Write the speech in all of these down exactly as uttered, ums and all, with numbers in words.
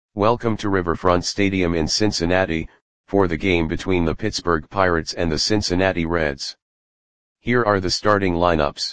Welcome to Riverfront Stadium in Cincinnati, for the game between the Pittsburgh Pirates and the Cincinnati Reds. Here are the starting lineups.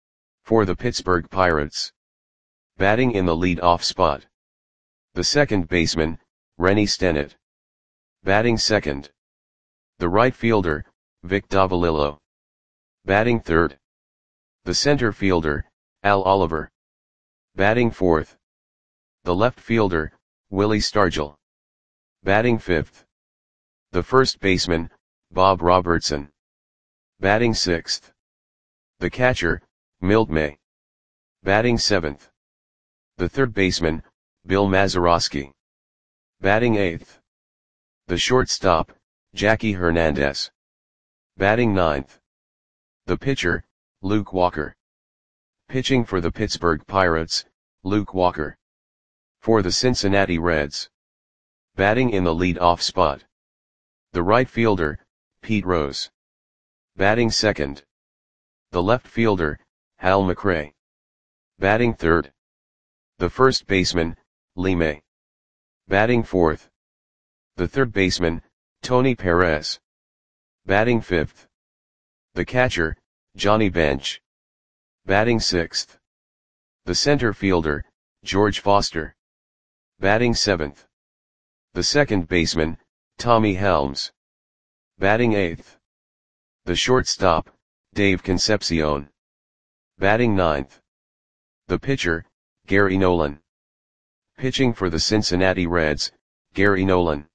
For the Pittsburgh Pirates. Batting in the lead-off spot. The second baseman, Rennie Stennett. Batting second. The right fielder, Vic Davalillo. Batting third. The center fielder, Al Oliver. Batting fourth. The left fielder, Willie Stargell. Batting fifth. The first baseman, Bob Robertson. Batting sixth. The catcher, Milt May. Batting seventh. The third baseman, Bill Mazeroski. Batting eighth. The shortstop, Jackie Hernandez. Batting ninth. The pitcher, Luke Walker. Pitching for the Pittsburgh Pirates, Luke Walker. For the Cincinnati Reds. Batting in the lead-off spot. The right fielder, Pete Rose. Batting second. The left fielder, Hal McRae. Batting third. The first baseman, Lee May. Batting fourth. The third baseman, Tony Perez. Batting fifth. The catcher, Johnny Bench. Batting sixth. The center fielder, George Foster. Batting seventh. The second baseman, Tommy Helms. Batting eighth. The shortstop, Dave Concepcion. Batting ninth. The pitcher, Gary Nolan. Pitching for the Cincinnati Reds, Gary Nolan.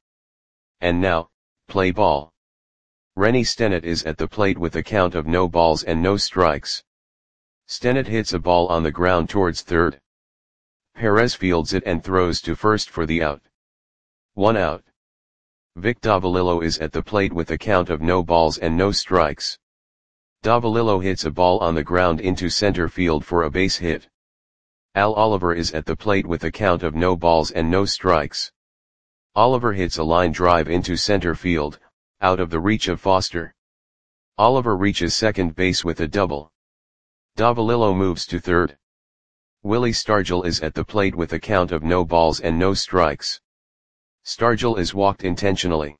And now, play ball. Rennie Stennett is at the plate with a count of no balls and no strikes. Stennett hits a ball on the ground towards third. Perez fields it and throws to first for the out. One out. Vic Davalillo is at the plate with a count of no balls and no strikes. Davalillo hits a ball on the ground into center field for a base hit. Al Oliver is at the plate with a count of no balls and no strikes. Oliver hits a line drive into center field, out of the reach of Foster. Oliver reaches second base with a double. Davalillo moves to third. Willie Stargell is at the plate with a count of no balls and no strikes. Stargell is walked intentionally.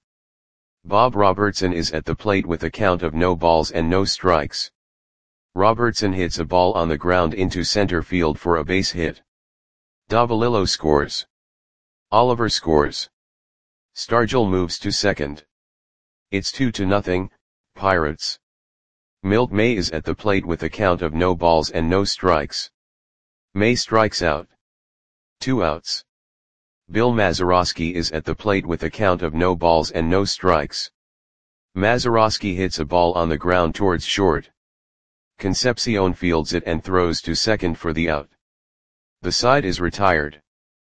Bob Robertson is at the plate with a count of no balls and no strikes. Robertson hits a ball on the ground into center field for a base hit. Davalillo scores. Oliver scores. Stargell moves to second. It's two to nothing, Pirates. Milt May is at the plate with a count of no balls and no strikes. May strikes out. Two outs. Bill Mazeroski is at the plate with a count of no balls and no strikes. Mazeroski hits a ball on the ground towards short. Concepcion fields it and throws to second for the out. The side is retired.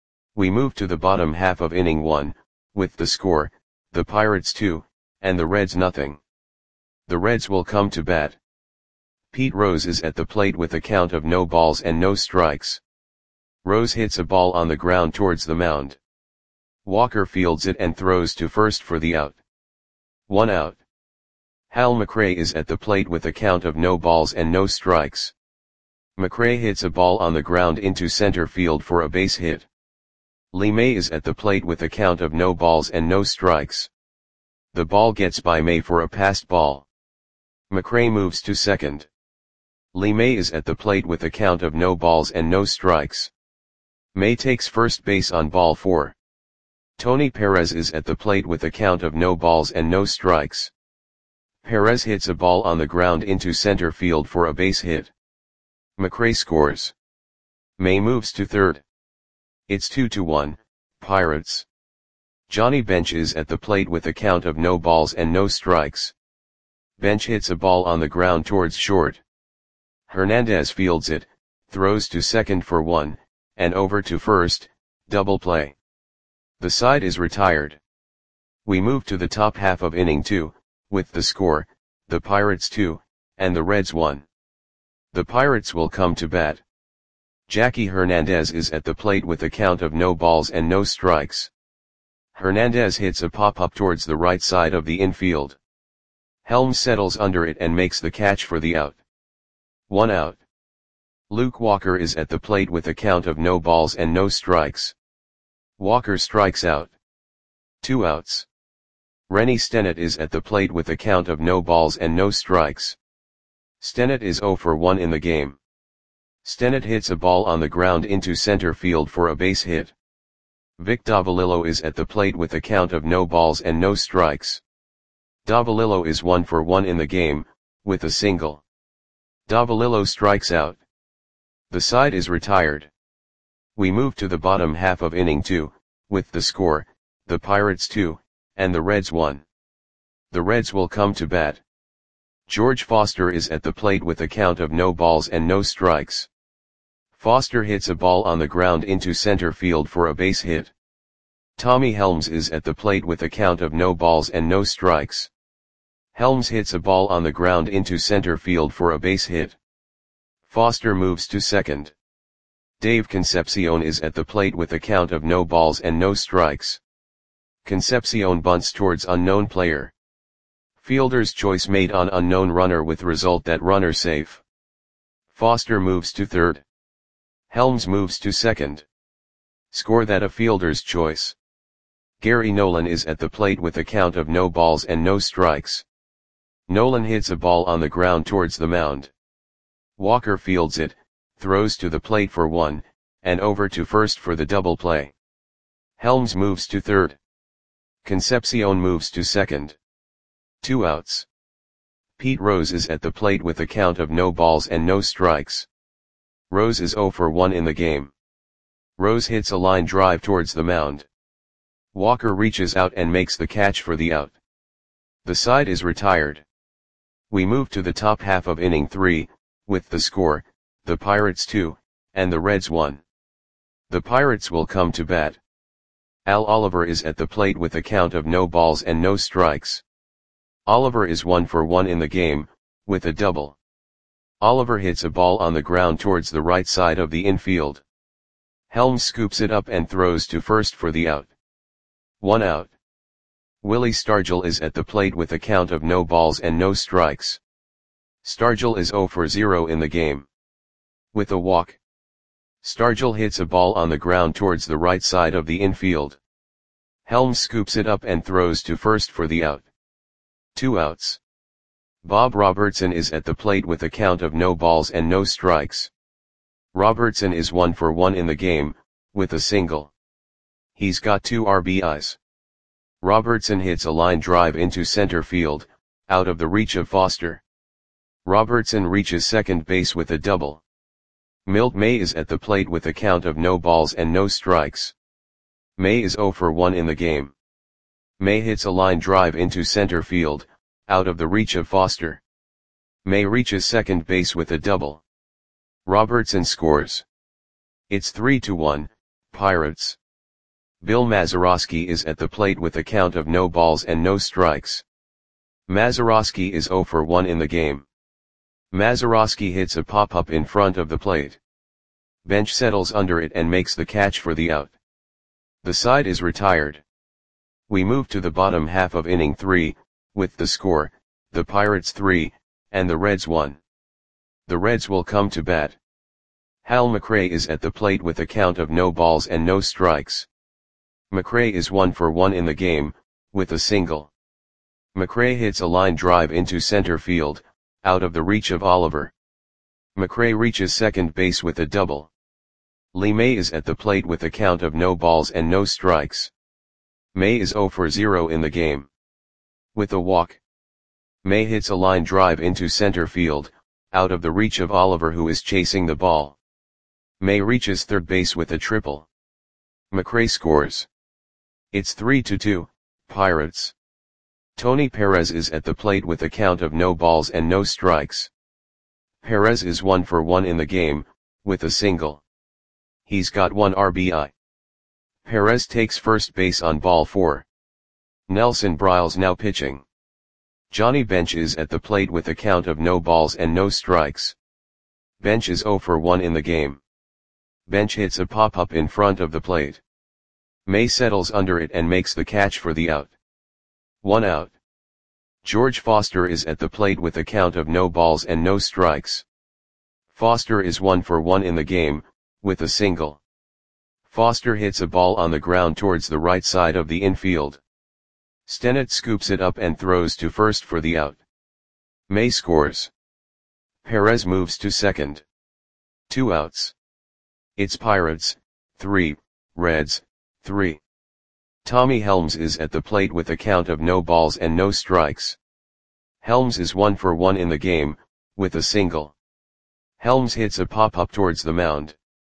We move to the bottom half of inning one, with the score, the Pirates two, and the Reds nothing. The Reds will come to bat. Pete Rose is at the plate with a count of no balls and no strikes. Rose hits a ball on the ground towards the mound. Walker fields it and throws to first for the out. One out. Hal McRae is at the plate with a count of no balls and no strikes. McRae hits a ball on the ground into center field for a base hit. Lee May is at the plate with a count of no balls and no strikes. The ball gets by May for a passed ball. McRae moves to second. Lee May is at the plate with a count of no balls and no strikes. May takes first base on ball four. Tony Perez is at the plate with a count of no balls and no strikes. Perez hits a ball on the ground into center field for a base hit. McRae scores. May moves to third. It's two to one, Pirates. Johnny Bench is at the plate with a count of no balls and no strikes. Bench hits a ball on the ground towards short. Hernandez fields it, throws to second for one, and over to first, double play. The side is retired. We move to the top half of inning two, with the score, the Pirates two, and the Reds one. The Pirates will come to bat. Jackie Hernandez is at the plate with a count of no balls and no strikes. Hernandez hits a pop-up towards the right side of the infield. Helms settles under it and makes the catch for the out. One out. Luke Walker is at the plate with a count of no balls and no strikes. Walker strikes out. Two outs. Rennie Stennett is at the plate with a count of no balls and no strikes. Stennett is oh for one in the game. Stennett hits a ball on the ground into center field for a base hit. Vic Davalillo is at the plate with a count of no balls and no strikes. Davalillo is one for one in the game, with a single. Davalillo strikes out. The side is retired. We move to the bottom half of inning two, with the score, the Pirates two, and the Reds one. The Reds will come to bat. George Foster is at the plate with a count of no balls and no strikes. Foster hits a ball on the ground into center field for a base hit. Tommy Helms is at the plate with a count of no balls and no strikes. Helms hits a ball on the ground into center field for a base hit. Foster moves to second. Dave Concepcion is at the plate with a count of no balls and no strikes. Concepcion bunts towards unknown player. Fielder's choice made on unknown runner with result that runner safe. Foster moves to third. Helms moves to second. Score that a fielder's choice. Gary Nolan is at the plate with a count of no balls and no strikes. Nolan hits a ball on the ground towards the mound. Walker fields it, throws to the plate for one, and over to first for the double play. Helms moves to third. Concepcion moves to second. Two outs. Pete Rose is at the plate with a count of no balls and no strikes. Rose is oh for one in the game. Rose hits a line drive towards the mound. Walker reaches out and makes the catch for the out. The side is retired. We move to the top half of inning three, with the score, the Pirates two, and the Reds one. The Pirates will come to bat. Al Oliver is at the plate with a count of no balls and no strikes. Oliver is one for one in the game, with a double. Oliver hits a ball on the ground towards the right side of the infield. Helms scoops it up and throws to first for the out. One out. Willie Stargell is at the plate with a count of no balls and no strikes. Stargell is oh for zero in the game. With a walk. Stargell hits a ball on the ground towards the right side of the infield. Helms scoops it up and throws to first for the out. Two outs. Bob Robertson is at the plate with a count of no balls and no strikes. Robertson is one for one in the game, with a single. He's got two R B Is. Robertson hits a line drive into center field, out of the reach of Foster. Robertson reaches second base with a double. Milt May is at the plate with a count of no balls and no strikes. May is oh for one in the game. May hits a line drive into center field, out of the reach of Foster. May reaches second base with a double. Robertson scores. It's three to one, Pirates. Bill Mazeroski is at the plate with a count of no balls and no strikes. Mazeroski is oh for one in the game. Mazeroski hits a pop-up in front of the plate. Bench settles under it and makes the catch for the out. The side is retired. We move to the bottom half of inning three, with the score, the Pirates three, and the Reds one. The Reds will come to bat. Hal McRae is at the plate with a count of no balls and no strikes. McRae is one for one in the game, with a single. McRae hits a line drive into center field, out of the reach of Oliver. McRae reaches second base with a double. Lee May is at the plate with a count of no balls and no strikes. May is oh for zero in the game. With a walk. May hits a line drive into center field, out of the reach of Oliver who is chasing the ball. May reaches third base with a triple. McRae scores. It's three to two, Pirates. Tony Perez is at the plate with a count of no balls and no strikes. Perez is one for one in the game, with a single. He's got one R B I. Perez takes first base on ball four. Nelson Briles now pitching. Johnny Bench is at the plate with a count of no balls and no strikes. Bench is oh for one in the game. Bench hits a pop-up in front of the plate. May settles under it and makes the catch for the out. One out. George Foster is at the plate with a count of no balls and no strikes. Foster is one for one in the game, with a single. Foster hits a ball on the ground towards the right side of the infield. Stennett scoops it up and throws to first for the out. May scores. Perez moves to second. Two outs. It's Pirates, three, Reds, three. Tommy Helms is at the plate with a count of no balls and no strikes. Helms is one for one in the game, with a single. Helms hits a pop-up towards the mound.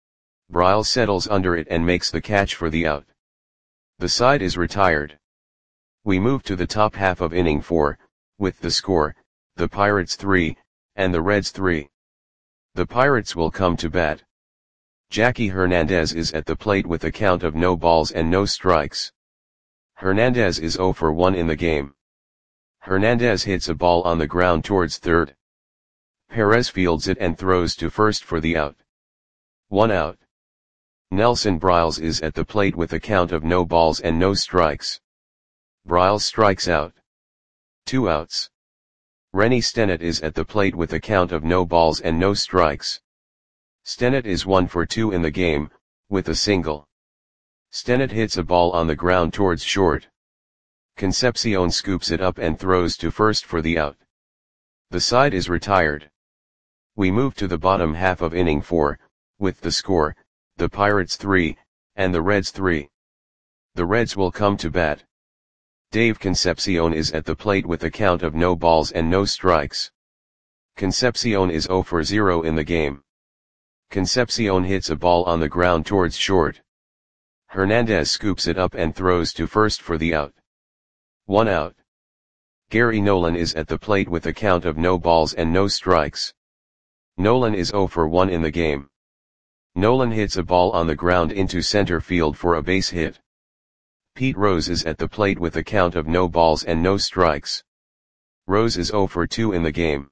Briles settles under it and makes the catch for the out. The side is retired. We move to the top half of inning four, with the score, the Pirates three, and the Reds three. The Pirates will come to bat. Jackie Hernandez is at the plate with a count of no balls and no strikes. Hernandez is zero for one in the game. Hernandez hits a ball on the ground towards third. Perez fields it and throws to first for the out. One out. Nelson Briles is at the plate with a count of no balls and no strikes. Briles strikes out. Two outs. Rennie Stennett is at the plate with a count of no balls and no strikes. Stennett is one for two in the game, with a single. Stennett hits a ball on the ground towards short. Concepcion scoops it up and throws to first for the out. The side is retired. We move to the bottom half of inning four, with the score, the Pirates three, and the Reds three. The Reds will come to bat. Dave Concepcion is at the plate with a count of no balls and no strikes. Concepcion is zero for zero in the game. Concepcion hits a ball on the ground towards short. Hernandez scoops it up and throws to first for the out. One out. Gary Nolan is at the plate with a count of no balls and no strikes. Nolan is zero for one in the game. Nolan hits a ball on the ground into center field for a base hit. Pete Rose is at the plate with a count of no balls and no strikes. Rose is zero for two in the game.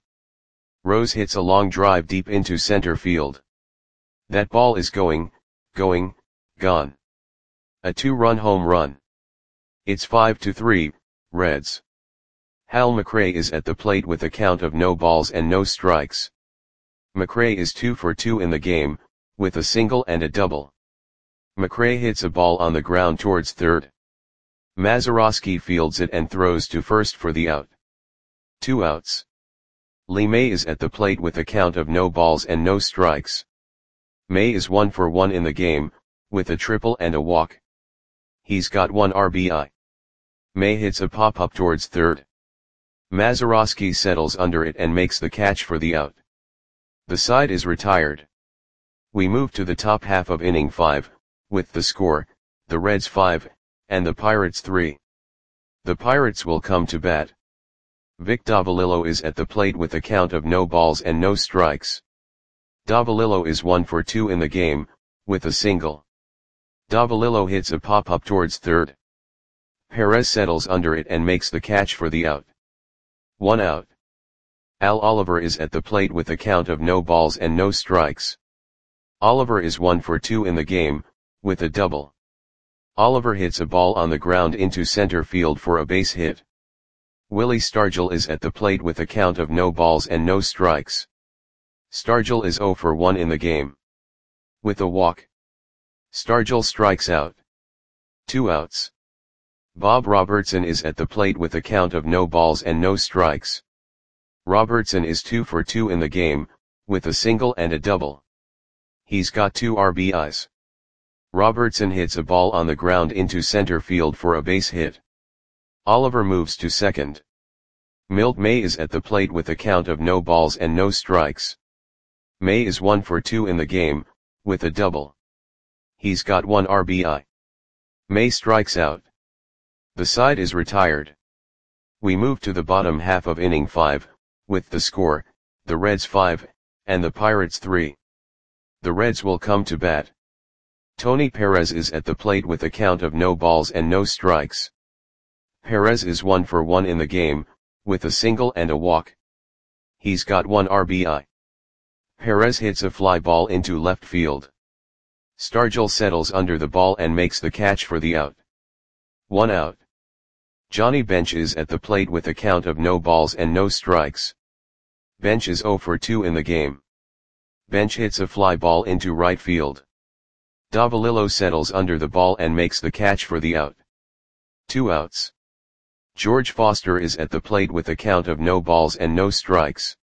Rose hits a long drive deep into center field. That ball is going, going, gone. A two-run home run. It's five to three, Reds. Hal McRae is at the plate with a count of no balls and no strikes. McRae is two for two in the game, with a single and a double. McRae hits a ball on the ground towards third. Mazeroski fields it and throws to first for the out. Two outs. Lee May is at the plate with a count of no balls and no strikes. May is one for one in the game, with a triple and a walk. He's got one R B I. May hits a pop-up towards third. Mazeroski settles under it and makes the catch for the out. The side is retired. We move to the top half of inning five, with the score, the Reds five, and the Pirates three. The Pirates will come to bat. Vic Davalillo is at the plate with a count of no balls and no strikes. Davalillo is one for two in the game, with a single. Davalillo hits a pop-up towards third. Perez settles under it and makes the catch for the out. One out. Al Oliver is at the plate with a count of no balls and no strikes. Oliver is one for two in the game, with a double. Oliver hits a ball on the ground into center field for a base hit. Willie Stargell is at the plate with a count of no balls and no strikes. Stargell is zero for one in the game. With a walk. Stargell strikes out. Two outs. Bob Robertson is at the plate with a count of no balls and no strikes. Robertson is two for two in the game, with a single and a double. He's got two R B Is. Robertson hits a ball on the ground into center field for a base hit. Oliver moves to second. Milt May is at the plate with a count of no balls and no strikes. May is one for two in the game, with a double. He's got one R B I. May strikes out. The side is retired. We move to the bottom half of inning five, with the score, the Reds five, and the Pirates three. The Reds will come to bat. Tony Perez is at the plate with a count of no balls and no strikes. Perez is one for one in the game, with a single and a walk. He's got one R B I. Perez hits a fly ball into left field. Stargell settles under the ball and makes the catch for the out. One out. Johnny Bench is at the plate with a count of no balls and no strikes. Bench is zero for two in the game. Bench hits a fly ball into right field. Davalillo settles under the ball and makes the catch for the out. Two outs. George Foster is at the plate with a count of no balls and no strikes.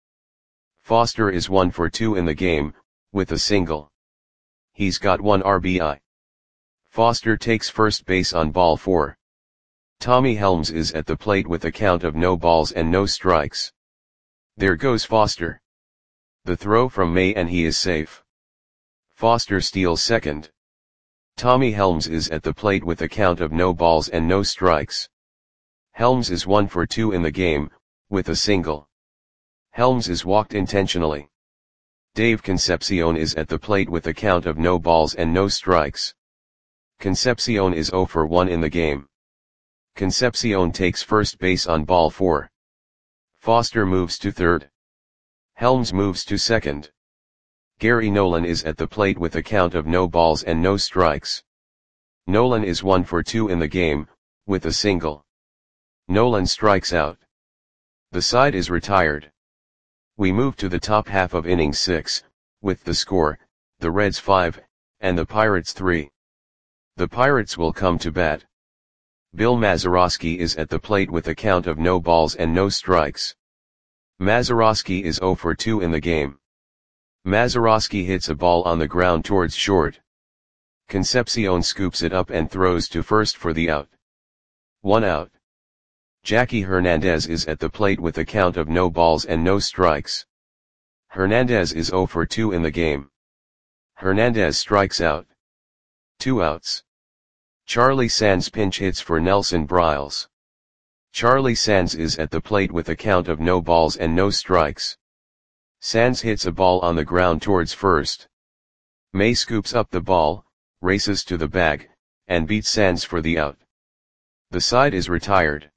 Foster is one for two in the game, with a single. He's got one R B I. Foster takes first base on ball four. Tommy Helms is at the plate with a count of no balls and no strikes. There goes Foster. The throw from May and he is safe. Foster steals second. Tommy Helms is at the plate with a count of no balls and no strikes. Helms is one for two in the game, with a single. Helms is walked intentionally. Dave Concepcion is at the plate with a count of no balls and no strikes. Concepcion is zero for one in the game. Concepcion takes first base on ball four. Foster moves to third. Helms moves to second. Gary Nolan is at the plate with a count of no balls and no strikes. Nolan is one for two in the game, with a single. Nolan strikes out. The side is retired. We move to the top half of inning six, with the score, the Reds five, and the Pirates three. The Pirates will come to bat. Bill Mazeroski is at the plate with a count of no balls and no strikes. Mazeroski is zero for two in the game. Mazeroski hits a ball on the ground towards short. Concepcion scoops it up and throws to first for the out. One out. Jackie Hernandez is at the plate with a count of no balls and no strikes. Hernandez is zero for two in the game. Hernandez strikes out. Two outs. Charlie Sands pinch hits for Nelson Briles. Charlie Sands is at the plate with a count of no balls and no strikes. Sands hits a ball on the ground towards first. May scoops up the ball, races to the bag, and beats Sands for the out. The side is retired.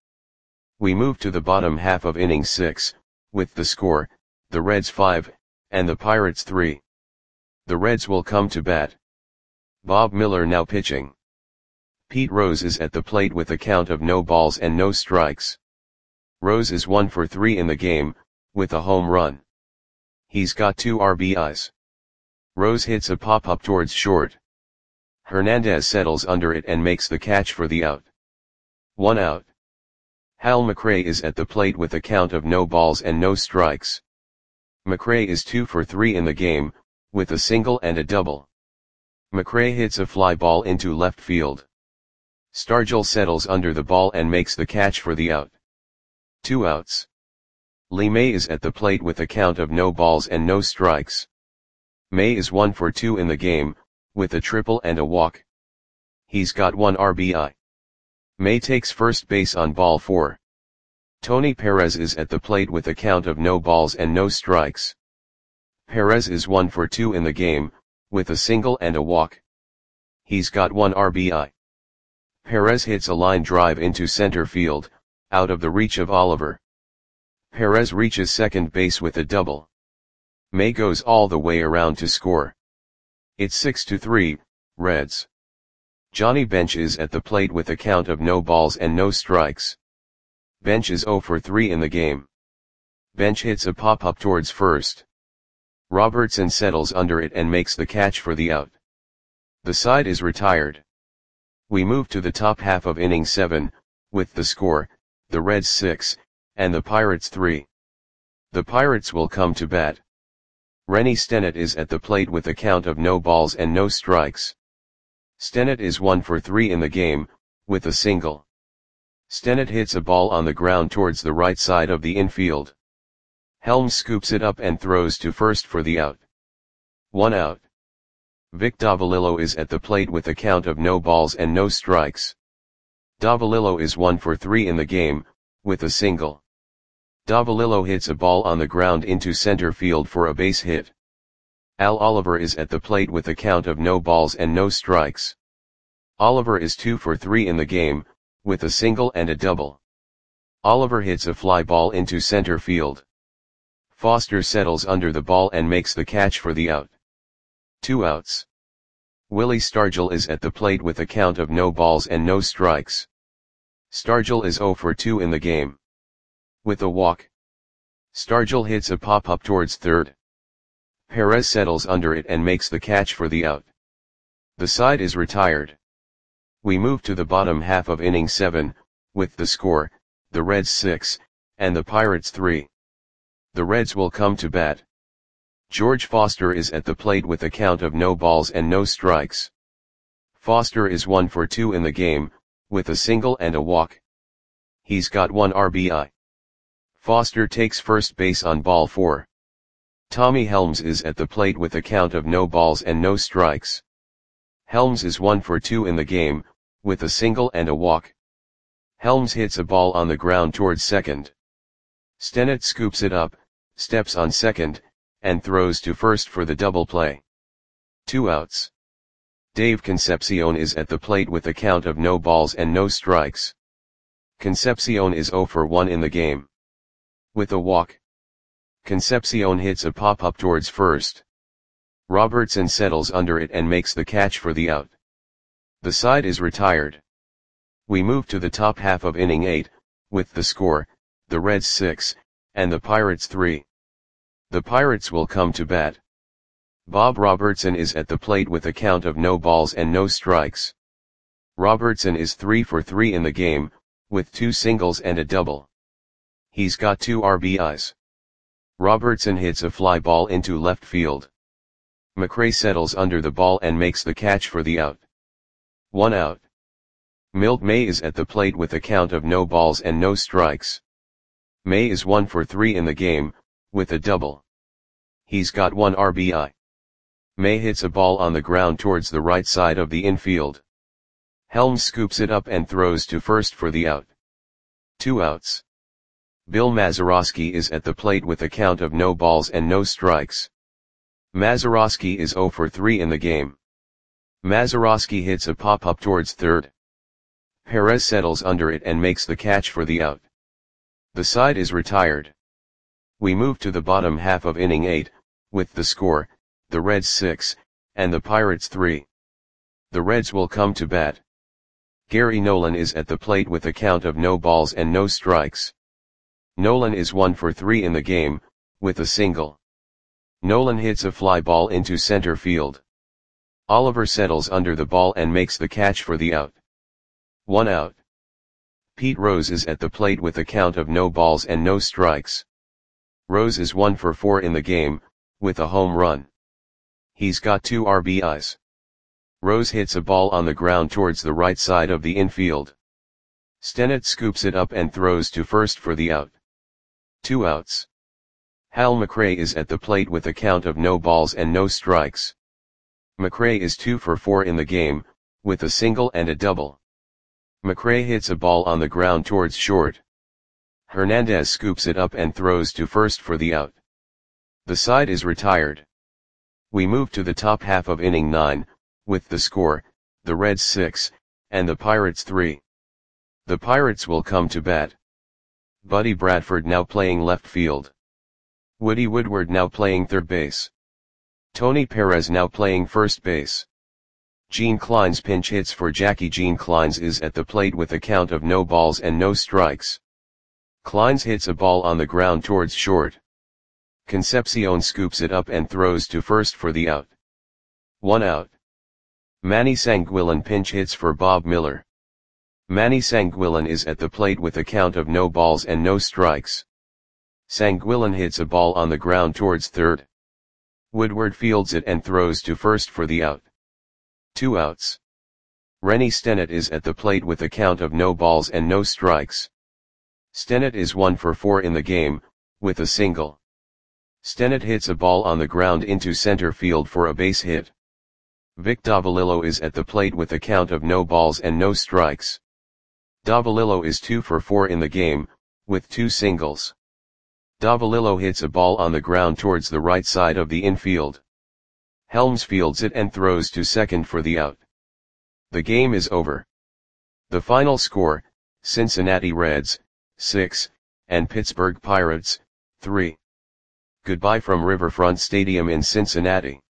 We move to the bottom half of inning six, with the score, the Reds five, and the Pirates three. The Reds will come to bat. Bob Miller now pitching. Pete Rose is at the plate with a count of no balls and no strikes. Rose is one for three in the game, with a home run. He's got two R B Is. Rose hits a pop-up towards short. Hernandez settles under it and makes the catch for the out. One out. Hal McRae is at the plate with a count of no balls and no strikes. McRae is two for three in the game, with a single and a double. McRae hits a fly ball into left field. Stargell settles under the ball and makes the catch for the out. Two outs. Lee May is at the plate with a count of no balls and no strikes. May is one for two in the game, with a triple and a walk. He's got one R B I. May takes first base on ball four. Tony Perez is at the plate with a count of no balls and no strikes. Perez is one for two in the game, with a single and a walk. He's got one R B I. Perez hits a line drive into center field, out of the reach of Oliver. Perez reaches second base with a double. May goes all the way around to score. It's six to three, Reds. Johnny Bench is at the plate with a count of no balls and no strikes. Bench is zero for three in the game. Bench hits a pop-up towards first. Robertson settles under it and makes the catch for the out. The side is retired. We move to the top half of inning seven, with the score, the Reds six, and the Pirates three. The Pirates will come to bat. Rennie Stennett is at the plate with a count of no balls and no strikes. Stennett is one for three in the game, with a single. Stennett hits a ball on the ground towards the right side of the infield. Helms scoops it up and throws to first for the out. One out. Vic Davalillo is at the plate with a count of no balls and no strikes. Davalillo is one for three in the game, with a single. Davalillo hits a ball on the ground into center field for a base hit. Al Oliver is at the plate with a count of no balls and no strikes. Oliver is two for three in the game, with a single and a double. Oliver hits a fly ball into center field. Foster settles under the ball and makes the catch for the out. Two outs. Willie Stargell is at the plate with a count of no balls and no strikes. Stargell is zero for two in the game. With a walk. Stargell hits a pop-up towards third. Perez settles under it and makes the catch for the out. The side is retired. We move to the bottom half of inning seven, with the score, the Reds six, and the Pirates three. The Reds will come to bat. George Foster is at the plate with a count of no balls and no strikes. Foster is one for two in the game, with a single and a walk. He's got one R B I. Foster takes first base on ball four. Tommy Helms is at the plate with a count of no balls and no strikes. Helms is one for two in the game, with a single and a walk. Helms hits a ball on the ground towards second. Stennett scoops it up, steps on second, and throws to first for the double play. Two outs. Dave Concepcion is at the plate with a count of no balls and no strikes. Concepcion is zero for one in the game. With a walk. Concepcion hits a pop-up towards first. Robertson settles under it and makes the catch for the out. The side is retired. We move to the top half of inning eight, with the score, the Reds six, and the Pirates three. The Pirates will come to bat. Bob Robertson is at the plate with a count of no balls and no strikes. Robertson is three for three in the game, with two singles and a double. He's got two R B Is. Robertson hits a fly ball into left field. McRae settles under the ball and makes the catch for the out. One out. Milt May is at the plate with a count of no balls and no strikes. May is one for three in the game, with a double. He's got one R B I. May hits a ball on the ground towards the right side of the infield. Helms scoops it up and throws to first for the out. Two outs. Bill Mazeroski is at the plate with a count of no balls and no strikes. Mazeroski is zero for three in the game. Mazeroski hits a pop-up towards third. Perez settles under it and makes the catch for the out. The side is retired. We move to the bottom half of inning eight, with the score, the Reds six, and the Pirates three. The Reds will come to bat. Gary Nolan is at the plate with a count of no balls and no strikes. Nolan is one for three in the game, with a single. Nolan hits a fly ball into center field. Oliver settles under the ball and makes the catch for the out. One out. Pete Rose is at the plate with a count of no balls and no strikes. Rose is one for four in the game, with a home run. He's got two R B Is. Rose hits a ball on the ground towards the right side of the infield. Stennett scoops it up and throws to first for the out. Two outs. Hal McRae is at the plate with a count of no balls and no strikes. McRae is two for four in the game, with a single and a double. McRae hits a ball on the ground towards short. Hernandez scoops it up and throws to first for the out. The side is retired. We move to the top half of inning nine, with the score, the Reds six, and the Pirates three. The Pirates will come to bat. Buddy Bradford now playing left field. Woody Woodward now playing third base. Tony Perez now playing first base. Gene Clines pinch hits for Jackie. Gene Clines is at the plate with a count of no balls and no strikes. Clines hits a ball on the ground towards short. Concepcion scoops it up and throws to first for the out. One out. Manny Sanguillen pinch hits for Bob Miller. Manny Sanguillen is at the plate with a count of no balls and no strikes. Sanguillen hits a ball on the ground towards third. Woodward fields it and throws to first for the out. Two outs. Rennie Stennett is at the plate with a count of no balls and no strikes. Stennett is one for four in the game, with a single. Stennett hits a ball on the ground into center field for a base hit. Vic Davalillo is at the plate with a count of no balls and no strikes. Davalillo is two for four in the game, with two singles. Davalillo hits a ball on the ground towards the right side of the infield. Helms fields it and throws to second for the out. The game is over. The final score, Cincinnati Reds, six, and Pittsburgh Pirates, three. Goodbye from Riverfront Stadium in Cincinnati.